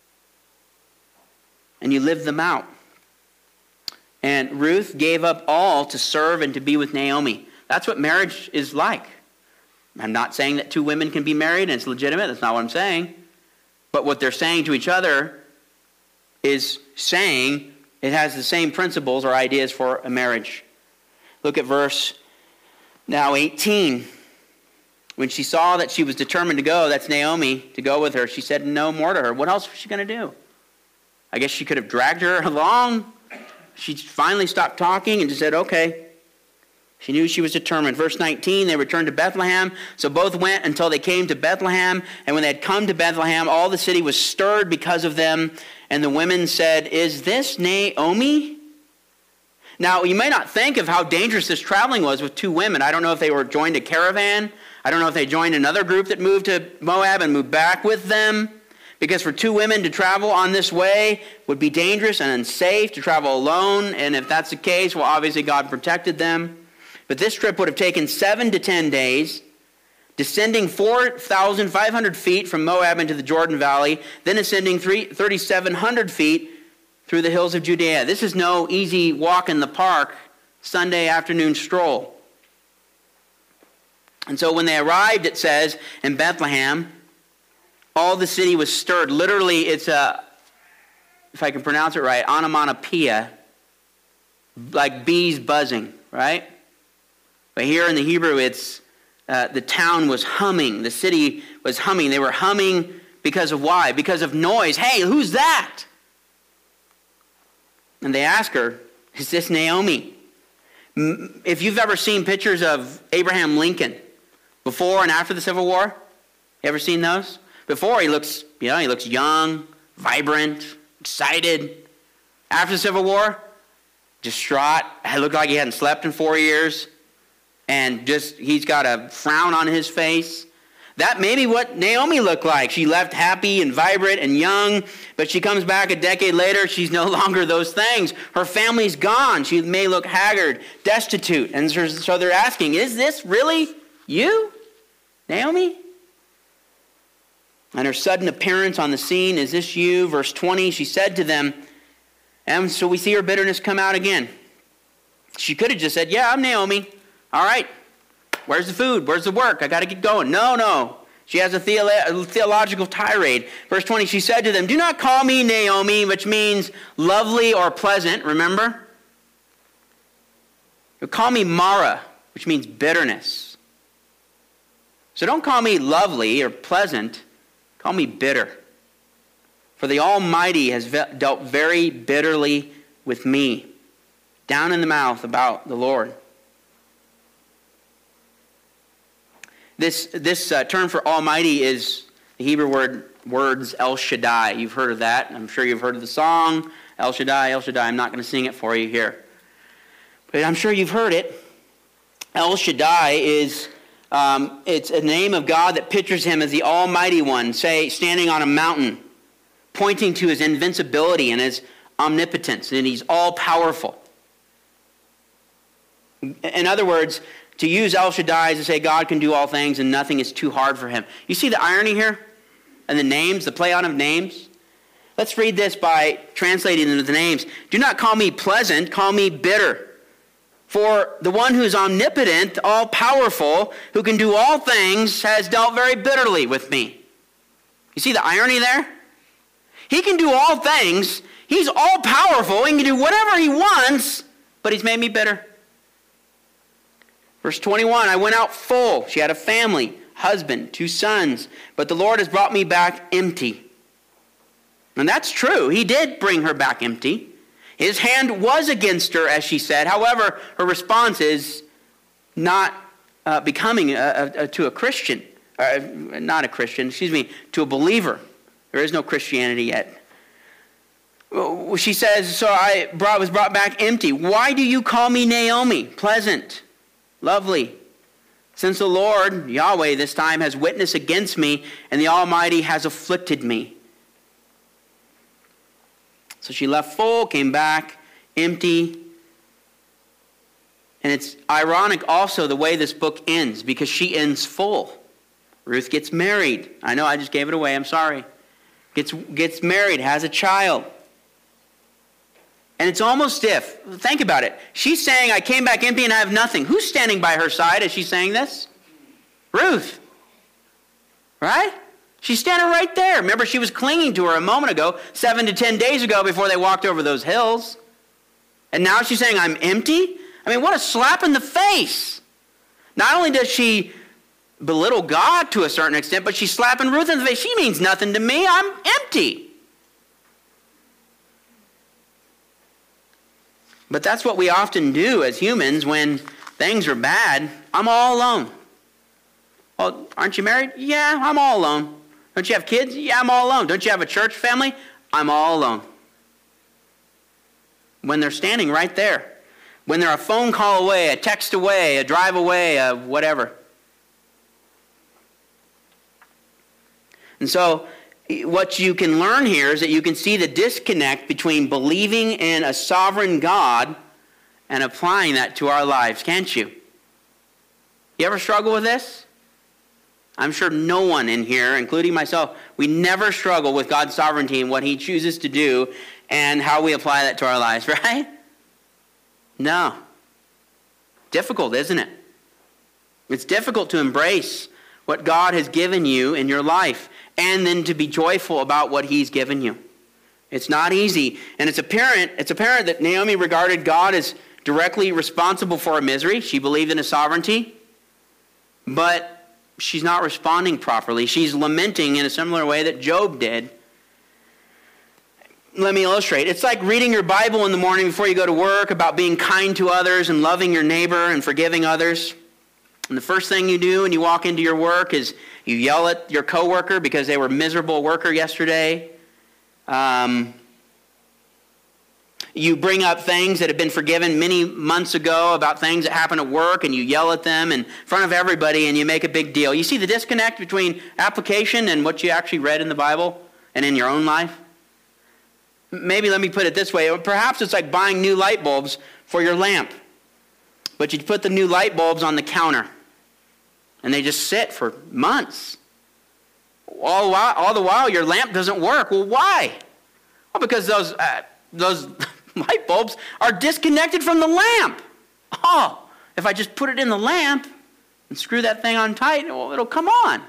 And you live them out. And Ruth gave up all to serve and to be with Naomi. That's what marriage is like. I'm not saying that two women can be married and it's legitimate. That's not what I'm saying. But what they're saying to each other is saying it has the same principles or ideas for a marriage. Look at verse now eighteen. When she saw that she was determined to go, that's Naomi, to go with her, she said no more to her. What else was she going to do? I guess she could have dragged her along. She finally stopped talking and just said, okay. She knew she was determined. Verse nineteen, they returned to Bethlehem. So both went until they came to Bethlehem. And when they had come to Bethlehem, all the city was stirred because of them. And the women said, is this Naomi? Now, you may not think of how dangerous this traveling was with two women. I don't know if they were joined a caravan. I don't know if they joined another group that moved to Moab and moved back with them. Because for two women to travel on this way would be dangerous and unsafe to travel alone. And if that's the case, well, obviously God protected them. But this trip would have taken seven to ten days, descending four thousand five hundred feet from Moab into the Jordan Valley, then ascending three thousand seven hundred feet through the hills of Judea. This is no easy walk in the park, Sunday afternoon stroll. And so when they arrived, it says, in Bethlehem, all the city was stirred. Literally, it's a, if I can pronounce it right, onomatopoeia. like bees buzzing, right? But here in the Hebrew, it's uh, the town was humming. The city was humming. They were humming because of why? Because of noise. Hey, who's that? And they ask her, is this Naomi? If you've ever seen pictures of Abraham Lincoln before and after the Civil War, you ever seen those? Before, he looks, you know, he looks young, vibrant, excited. After the Civil War, distraught. It looked like he hadn't slept in four years. And just, he's got a frown on his face. That may be what Naomi looked like. She left happy and vibrant and young, but she comes back a decade later, she's no longer those things. Her family's gone. She may look haggard, destitute. And so they're asking, is this really you, Naomi? And her sudden appearance on the scene, is this you? Verse twenty, she said to them, and so we see her bitterness come out again. She could have just said, yeah, I'm Naomi. All right. Where's the food? Where's the work? I got to get going. No, no. She has a, theolo- a theological tirade. Verse twenty, she said to them, do not call me Naomi, which means lovely or pleasant, remember? But call me Mara, which means bitterness. So don't call me lovely or pleasant. Call me bitter. For the Almighty has dealt very bitterly with me, down in the mouth about the Lord. This, this uh, term for Almighty is the Hebrew word words El Shaddai. You've heard of that. I'm sure you've heard of the song, El Shaddai, El Shaddai. I'm not going to sing it for you here. But I'm sure you've heard it. El Shaddai is um, it's a name of God that pictures him as the Almighty One, say, standing on a mountain, pointing to his invincibility and his omnipotence, and he's all-powerful. In other words, to use El Shaddai is to say God can do all things and nothing is too hard for him. You see the irony here? And the names, the play on of names? Let's read this by translating them to the names. Do not call me pleasant, call me bitter. For the one who is omnipotent, all-powerful, who can do all things, has dealt very bitterly with me. You see the irony there? He can do all things. He's all-powerful. He can do whatever he wants, but he's made me bitter. Verse twenty-one, I went out full. She had a family, husband, two sons, but the Lord has brought me back empty. And that's true. He did bring her back empty. His hand was against her, as she said. However, her response is not uh, becoming a, a, a, to a Christian. Uh, not a Christian, excuse me, to a believer. There is no Christianity yet. She says, so I brought, was brought back empty. Why do you call me Naomi? Pleasant, lovely. Since the Lord, Yahweh, this time has witnessed against me, and the Almighty has afflicted me. So she left full, came back empty. And it's ironic also the way this book ends, because she ends full. Ruth gets married. I know I just gave it away. I'm sorry. Gets, gets married, has a child. And it's almost if, think about it. She's saying, I came back empty and I have nothing. Who's standing by her side as she's saying this? Ruth. Right? She's standing right there. Remember, she was clinging to her a moment ago, seven to ten days ago before they walked over those hills. And now she's saying, I'm empty? I mean, what a slap in the face. Not only does she belittle God to a certain extent, but she's slapping Ruth in the face. She means nothing to me. I'm empty. But that's what we often do as humans when things are bad. I'm all alone. Well, aren't you married? Yeah, I'm all alone. Don't you have kids? Yeah, I'm all alone. Don't you have a church family? I'm all alone. When they're standing right there. When they're a phone call away, a text away, a drive away, a whatever. And so what you can learn here is that you can see the disconnect between believing in a sovereign God and applying that to our lives, can't you? You ever struggle with this? I'm sure no one in here, including myself, we never struggle with God's sovereignty and what he chooses to do and how we apply that to our lives, right? No. Difficult, isn't it? It's difficult to embrace what God has given you in your life and then to be joyful about what he's given you. It's not easy. And it's apparent, it's apparent that Naomi regarded God as directly responsible for her misery. She believed in his sovereignty, but she's not responding properly. She's lamenting in a similar way that Job did. Let me illustrate. It's like reading your Bible in the morning before you go to work about being kind to others and loving your neighbor and forgiving others. And the first thing you do when you walk into your work is you yell at your coworker because they were a miserable worker yesterday. Um, you bring up things that have been forgiven many months ago about things that happened at work, and you yell at them in front of everybody, and you make a big deal. You see the disconnect between application and what you actually read in the Bible and in your own life? Maybe let me put it this way. Perhaps it's like buying new light bulbs for your lamp. But you put the new light bulbs on the counter, and they just sit for months. All the while, all the while your lamp doesn't work. Well, why? Well, because those, uh, those light bulbs are disconnected from the lamp. Oh, if I just put it in the lamp and screw that thing on tight, well, it'll come on.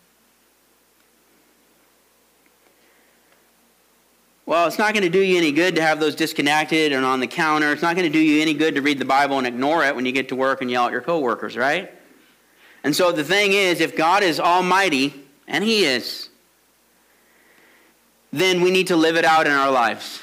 Well, it's not going to do you any good to have those disconnected and on the counter. It's not going to do you any good to read the Bible and ignore it when you get to work and yell at your coworkers, right? And so the thing is, if God is almighty, and he is, then we need to live it out in our lives.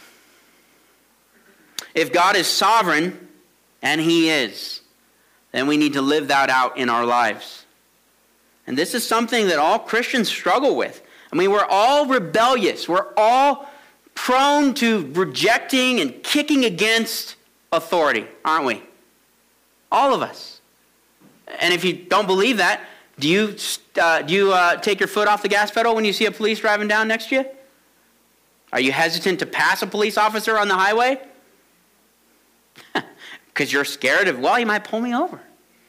If God is sovereign, and he is, then we need to live that out in our lives. And this is something that all Christians struggle with. I mean, we're all rebellious. We're all prone to rejecting and kicking against authority, aren't we? All of us. And if you don't believe that, do you uh, do you uh, take your foot off the gas pedal when you see a police driving down next to you? Are you hesitant to pass a police officer on the highway? Because you're scared of, well, he might pull me over.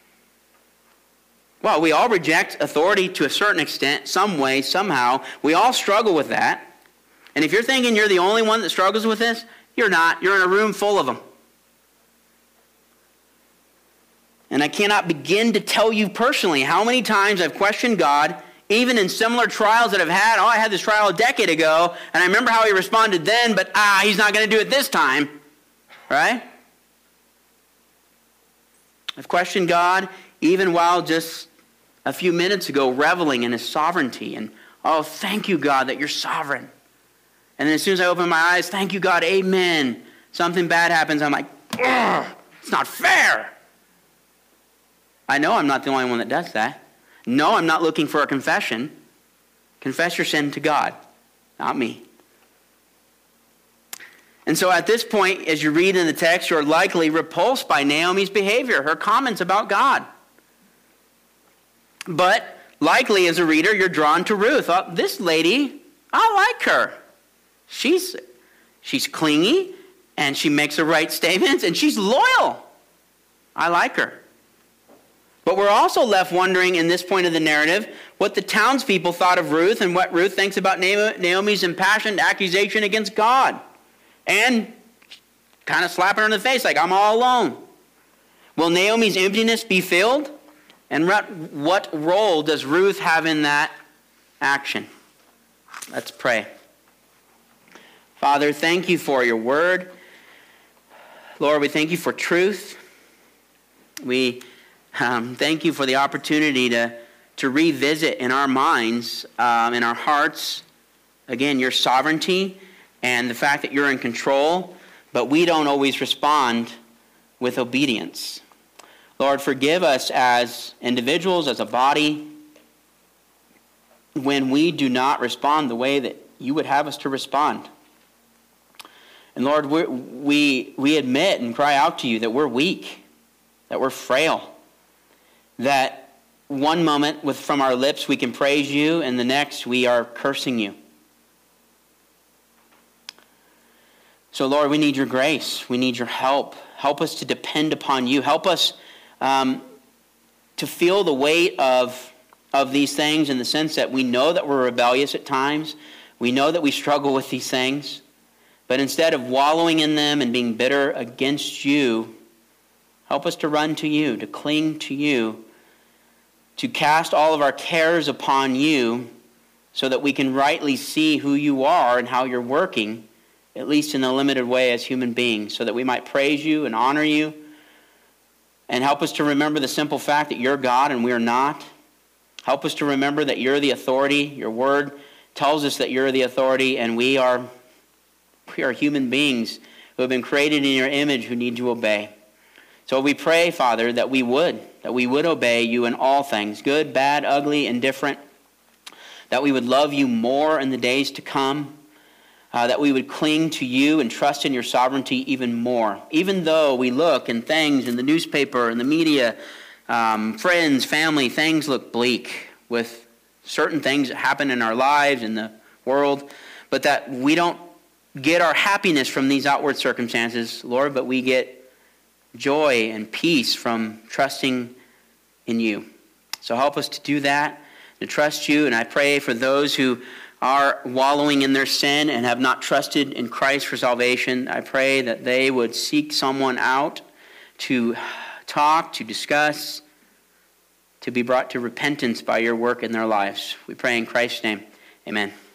Well, we all reject authority to a certain extent, some way, somehow. We all struggle with that. And if you're thinking you're the only one that struggles with this, you're not. You're in a room full of them. And I cannot begin to tell you personally how many times I've questioned God, even in similar trials that I've had. Oh, I had this trial a decade ago, and I remember how he responded then, but ah, he's not going to do it this time. Right? I've questioned God even while just a few minutes ago reveling in his sovereignty. And, oh, thank you, God, that you're sovereign. And then as soon as I open my eyes, thank you, God, amen. Something bad happens, I'm like, ugh, it's not fair. I know I'm not the only one that does that. No, I'm not looking for a confession. Confess your sin to God, not me. And so at this point, as you read in the text, you're likely repulsed by Naomi's behavior, her comments about God. But likely as a reader, you're drawn to Ruth. Oh, this lady, I like her. She's, she's clingy, and she makes the right statements, and she's loyal. I like her. But we're also left wondering in this point of the narrative what the townspeople thought of Ruth and what Ruth thinks about Naomi's impassioned accusation against God. And kind of slapping her in the face like, I'm all alone. Will Naomi's emptiness be filled? And what role does Ruth have in that action? Let's pray. Father, thank you for your word. Lord, we thank you for truth. We um, thank you for the opportunity to, to revisit in our minds, um, in our hearts, again, your sovereignty and the fact that you're in control, but we don't always respond with obedience. Lord, forgive us as individuals, as a body, when we do not respond the way that you would have us to respond. And Lord, we we we admit and cry out to you that we're weak, that we're frail, that one moment with from our lips we can praise you, and the next we are cursing you. So Lord, we need your grace. We need your help. Help us to depend upon you. Help us um, to feel the weight of, of these things in the sense that we know that we're rebellious at times. We know that we struggle with these things. But instead of wallowing in them and being bitter against you, help us to run to you, to cling to you, to cast all of our cares upon you so that we can rightly see who you are and how you're working, at least in a limited way as human beings, so that we might praise you and honor you And help us to remember the simple fact that you're God and we are not. Help us to remember that you're the authority. Your word tells us that you're the authority, and we are, we are human beings who have been created in your image who need to obey. So we pray, Father, that we would, that we would obey you in all things, good, bad, ugly, indifferent, that we would love you more in the days to come, uh, that we would cling to you and trust in your sovereignty even more. Even though we look and things in the newspaper and the media, um, friends, family, things look bleak with certain things that happen in our lives, in the world, but that we don't get our happiness from these outward circumstances, Lord, but we get joy and peace from trusting in you. So help us to do that, to trust you. And I pray for those who are wallowing in their sin and have not trusted in Christ for salvation. I pray that they would seek someone out to talk, to discuss, to be brought to repentance by your work in their lives. We pray in Christ's name. Amen.